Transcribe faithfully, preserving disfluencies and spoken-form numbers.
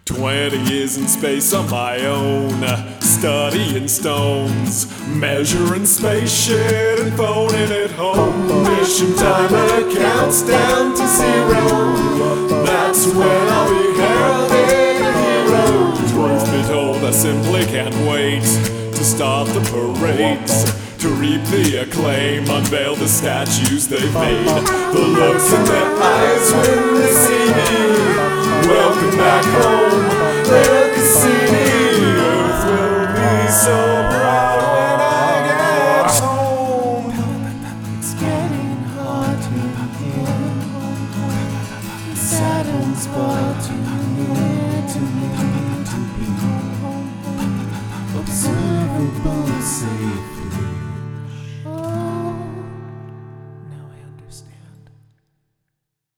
Twenty years in space on my own, studying stones, measuring space shit and phoning it home. Mission timer counts down to zero. That's when I'll be heralded a hero. Truth be told, I simply can't wait to start the parades, to reap the acclaim, unveil the statues they've made. The looks in their eyes when they see me. Welcome back home, little Cassini. Earth will be so proud when I get home. It's getting hard to hear. Saturn's far too near to me to be observable, safe.